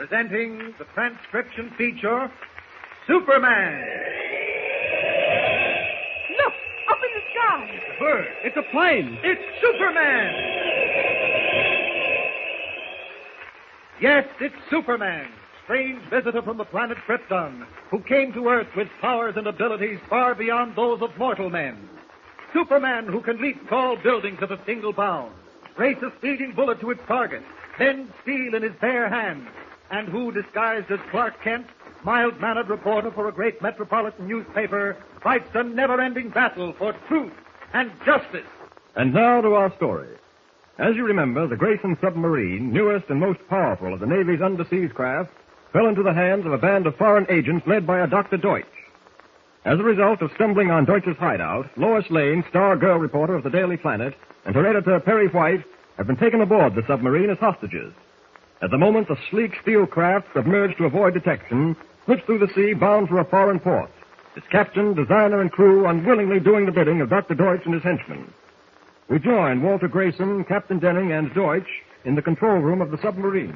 presenting the transcription feature, Superman. Look, up in the sky. It's a bird. It's a plane. It's Superman. Yes, it's Superman, strange visitor from the planet Krypton, who came to Earth with powers and abilities far beyond those of mortal men. Superman, who can leap tall buildings at a single bound, race a speeding bullet to its target, bend steel in his bare hands, and who, disguised as Clark Kent, mild-mannered reporter for a great metropolitan newspaper, fights a never-ending battle for truth and justice. And now to our story. As you remember, the Grayson submarine, newest and most powerful of the Navy's undersea craft, fell into the hands of a band of foreign agents led by a Dr. Deutsch. As a result of stumbling on Deutsch's hideout, Lois Lane, star girl reporter of the Daily Planet, and her editor, Perry White, have been taken aboard the submarine as hostages. At the moment, the sleek steel craft, submerged to avoid detection, slips through the sea bound for a foreign port. Its captain, designer, and crew unwillingly doing the bidding of Dr. Deutsch and his henchmen. We join Walter Grayson, Captain Denning, and Deutsch in the control room of the submarine.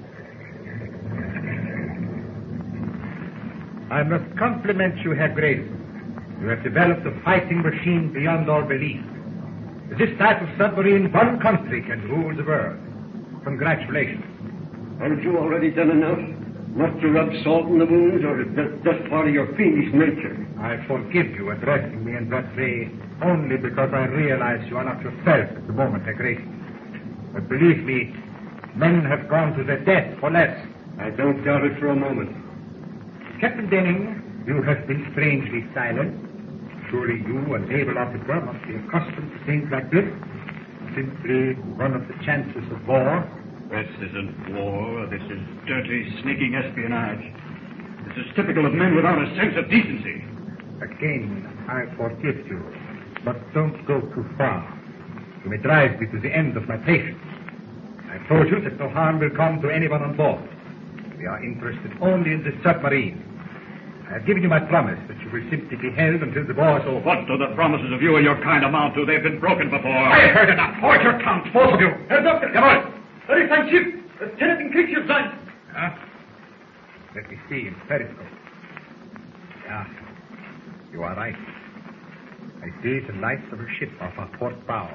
I must compliment you, Herr Grayson. You have developed a fighting machine beyond all belief. With this type of submarine, one country can rule the world. Congratulations. Haven't you already done enough? Not to rub salt in the wounds, or is that just part of your fiendish nature? I forgive you addressing me in that way only because I realize you are not yourself at the moment, Herr Grayson. But believe me, men have gone to their death for less. I don't doubt it for a moment. Captain Denning, you have been strangely silent. Surely you, a naval officer, must be accustomed to things like this. Simply one of the chances of war. This isn't war. This is dirty, sneaking espionage. This is typical of men without a sense of decency. Again, I forgive you. But don't go too far. You may drive me to the end of my patience. I told you that no harm will come to anyone on board. We are interested only in the submarine. I have given you my promise that you will simply be held until the war is over. What do the promises of you and your kind amount to? They've been broken before. I heard enough. Hold your tongue, both of you. Herr Doctor, Come on. there is ein Schiff. Lieutenant in Kriegsschiff sein. Let me see in periscope. Yeah, you are right. I see the lights of a ship off our port bow.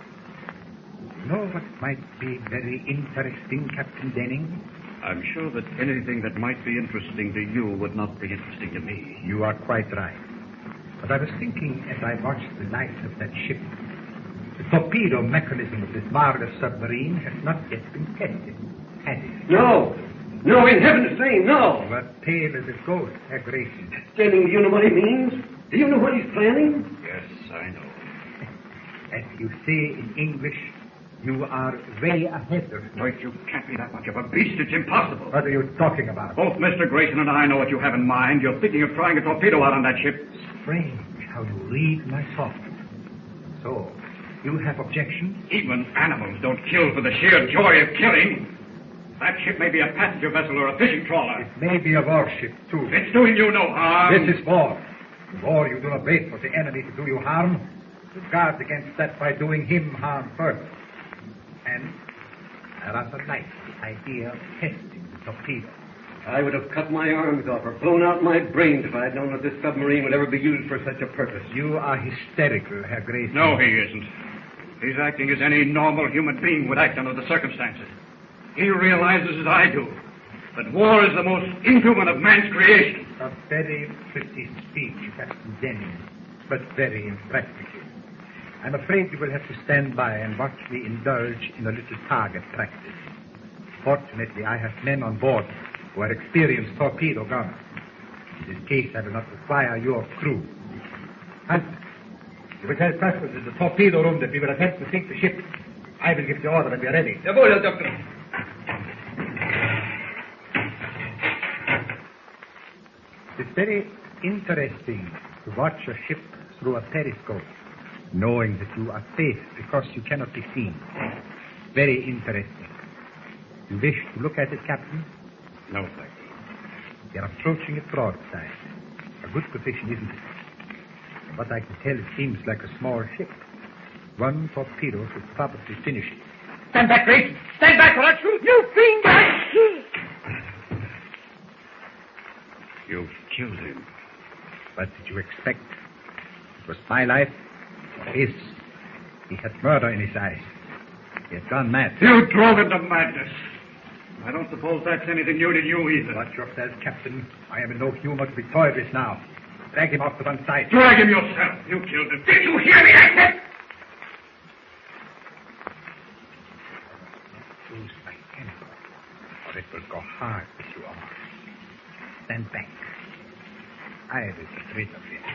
You know what might be very interesting, Captain Denning? I'm sure that anything that might be interesting to you would not be interesting to me. You are quite right. But I was thinking as I watched the lights of that ship, the torpedo mechanism of this marvelous submarine has not yet been tested, has it? No! No, in heaven's name, no! But pale as a ghost, Herr Grayson. Denning, do you know what he means? Do you know what he's planning? Yes, I know. As you say in English, you are way ahead of me. Deutsch, you can't be that much of a beast. It's impossible. What are you talking about? Both Mr. Grayson and I know what you have in mind. You're thinking of trying a torpedo out on that ship. Strange how you read my thoughts. So, you have objections? Even animals don't kill for the sheer joy of killing. That ship may be a passenger vessel or a fishing trawler. It may be a warship, too. It's doing you no harm. This is war. In war, you do not wait for the enemy to do you harm. You guard against that by doing him harm first. And I rather like the idea of testing the torpedo. I would have cut my arms off or blown out my brains if I had known that this submarine would ever be used for such a purpose. You are hysterical, Herr Grayson. No, he isn't. He's acting as any normal human being would act under the circumstances. He realizes, as I do, that war is the most inhuman of man's creation. A very pretty speech, Captain Denning, but very impractical. I'm afraid you will have to stand by and watch me indulge in a little target practice. Fortunately, I have men on board who are experienced torpedo gunners. In this case, I will not require your crew. Hunt, you will tell Prescott in the torpedo room that we will attempt to sink the ship. I will give the order when we are ready. Jawohl, Herr Doktor. It's very interesting to watch a ship through a periscope, knowing that you are safe because you cannot be seen. Very interesting. You wish to look at it, Captain? No, thank you. They are approaching it broadside. A good position, isn't it? From what I can tell, it seems like a small ship. One torpedo should probably finish it. Stand back, Grayson. Stand back or I'll shoot. You fiend! You've killed him. What did you expect? It was my life or his. He had murder in his eyes. He had gone mad. You drove him to madness. I don't suppose that's anything new to you either. Watch yourself, Captain. I am in no humor to be toyed with now. Drag him off to one side. Drag him yourself. You killed him. Did you hear me? I said... Lose my temper, or it will go hard with you all. Stand back. I will get rid of him.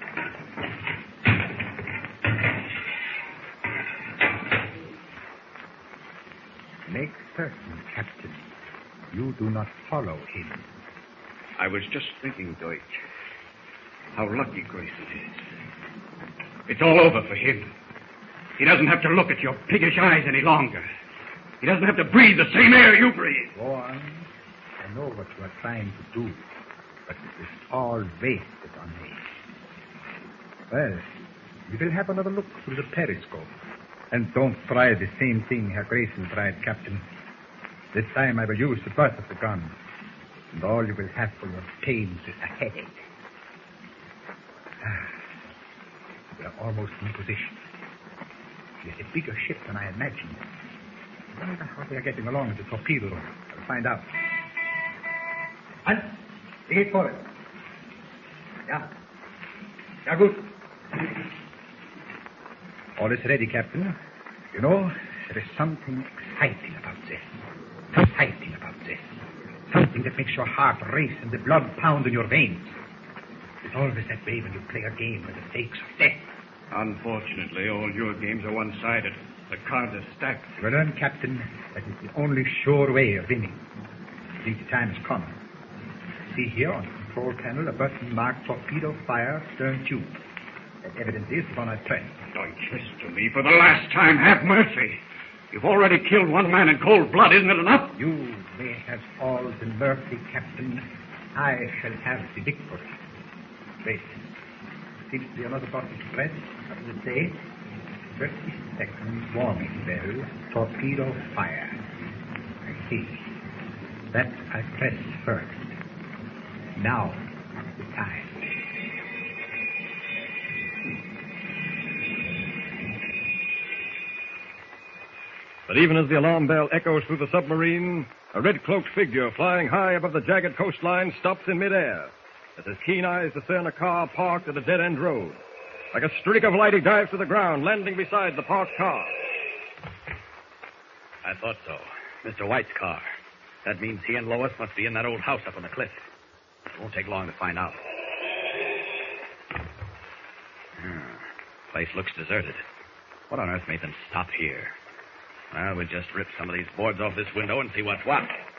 Make certain, Captain, you do not follow him. I was just thinking, Deutsch, how lucky Grayson is. It's all over for him. He doesn't have to look at your piggish eyes any longer. He doesn't have to breathe the same air you breathe. Go on. I know what you are trying to do, but it is all wasted on me. Well, we will have another look through the periscope. And don't try the same thing Herr Grayson tried, Captain. This time I will use the butt of the gun. And all you will have for your pains is a headache. We are almost in position. It is a bigger ship than I imagined. I wonder how they are getting along with the torpedo room. I'll find out. Halt! Geht forward. Ja. Ja, gut. All is ready, Captain. You know, there is something exciting about this. Exciting about this. Something that makes your heart race and the blood pound in your veins. It's always that way when you play a game with the stakes of death. Unfortunately, all your games are one-sided. The cards are stacked. You learn, Captain, that is the only sure way of winning. I think the time has come. See here on the control panel a button marked torpedo fire stern tube. That evidence is the one I pressed. Deutsch, listen to me. For the last time, have mercy. You've already killed one man in cold blood. Isn't it enough? You may have all the mercy, Captain. I shall have the victory. Wait. Seems to be another button to press. What does it say? 30-second warning bell. Torpedo fire. I see. That I pressed first. Now is the time. But even as the alarm bell echoes through the submarine, a red-cloaked figure flying high above the jagged coastline stops in midair as his keen eyes discern a car parked at a dead-end road. Like a streak of light, he dives to the ground, landing beside the parked car. I thought so. Mr. White's car. That means he and Lois must be in that old house up on the cliff. It won't take long to find out. Place looks deserted. What on earth made them stop here? Well, we'll just rip some of these boards off this window and see what's what.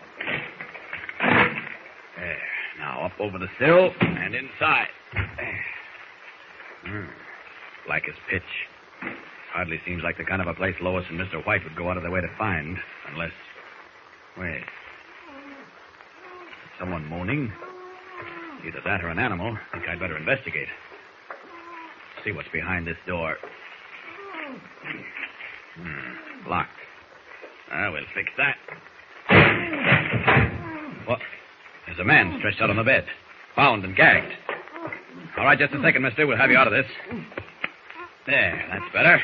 There. Now up over the sill and inside. There. Black as pitch. Hardly seems like the kind of a place Lois and Mr. White would go out of their way to find. Unless... Wait. Someone moaning? Either that or an animal. I think I'd better investigate. See what's behind this door. Locked. We'll fix that. What? There's a man stretched out on the bed. Bound and gagged. All right, just a second, mister. We'll have you out of this. There, that's better.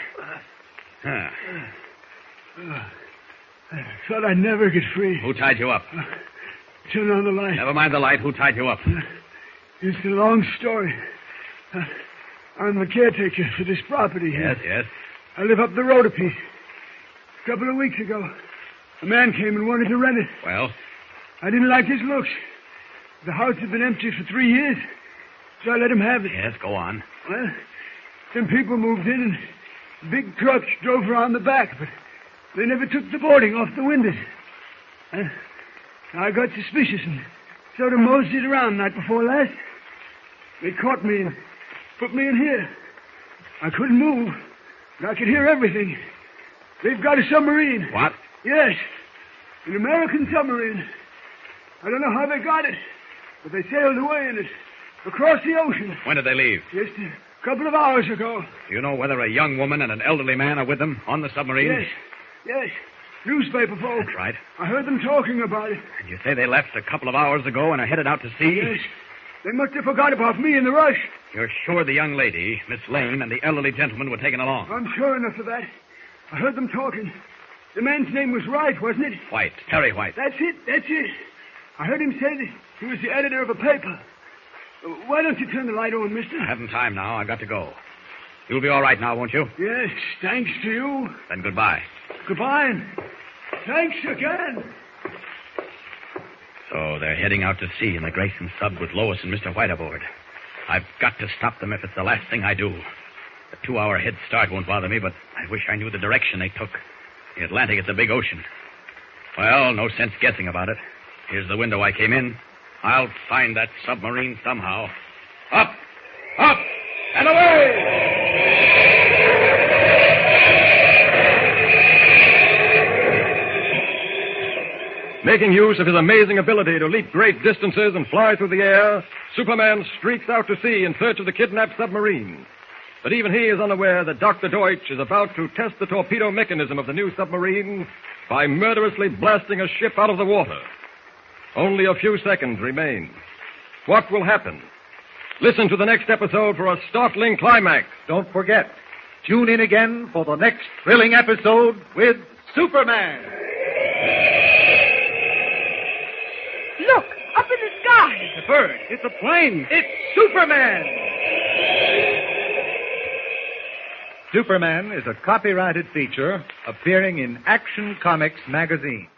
I thought I'd never get free. Who tied you up? Turn on the light. Never mind the light. Who tied you up? It's a long story. I'm the caretaker for this property here. Yes. I live up the road a piece. A couple of weeks ago, a man came and wanted to rent it. Well? I didn't like his looks. The house had been empty for 3 years, so I let him have it. Yes, go on. Well, some people moved in and big trucks drove around the back, but they never took the boarding off the windows. I got suspicious and sort of moseyed around night before last. They caught me and put me in here. I couldn't move, but I could hear everything. They've got a submarine. What? Yes, an American submarine. I don't know how they got it, but they sailed away in it, across the ocean. When did they leave? Just a couple of hours ago. Do you know whether a young woman and an elderly man are with them on the submarine? Yes. Newspaper folk. That's right. I heard them talking about it. And you say they left a couple of hours ago and are headed out to sea? Yes. They must have forgot about me in the rush. You're sure the young lady, Miss Lane, and the elderly gentleman were taken along? I'm sure enough of that. I heard them talking. The man's name was Wright, wasn't it? White. Terry White. That's it. I heard him say that he was the editor of a paper. Why don't you turn the light on, mister? I haven't time now. I've got to go. You'll be all right now, won't you? Yes, thanks to you. Then goodbye. Goodbye, and thanks again. So they're heading out to sea in the Grayson sub with Lois and Mr. White aboard. I've got to stop them if it's the last thing I do. The 2-hour head start won't bother me, but I wish I knew the direction they took. The Atlantic is a big ocean. Well, no sense guessing about it. Here's the window I came in. I'll find that submarine somehow. Up! Up! And away! Making use of his amazing ability to leap great distances and fly through the air, Superman streaks out to sea in search of the kidnapped submarine. But even he is unaware that Dr. Deutsch is about to test the torpedo mechanism of the new submarine by murderously blasting a ship out of the water. Only a few seconds remain. What will happen? Listen to the next episode for a startling climax. Don't forget, tune in again for the next thrilling episode with Superman. Look, up in the sky. It's a bird. It's a plane. It's Superman. Superman is a copyrighted feature appearing in Action Comics magazine.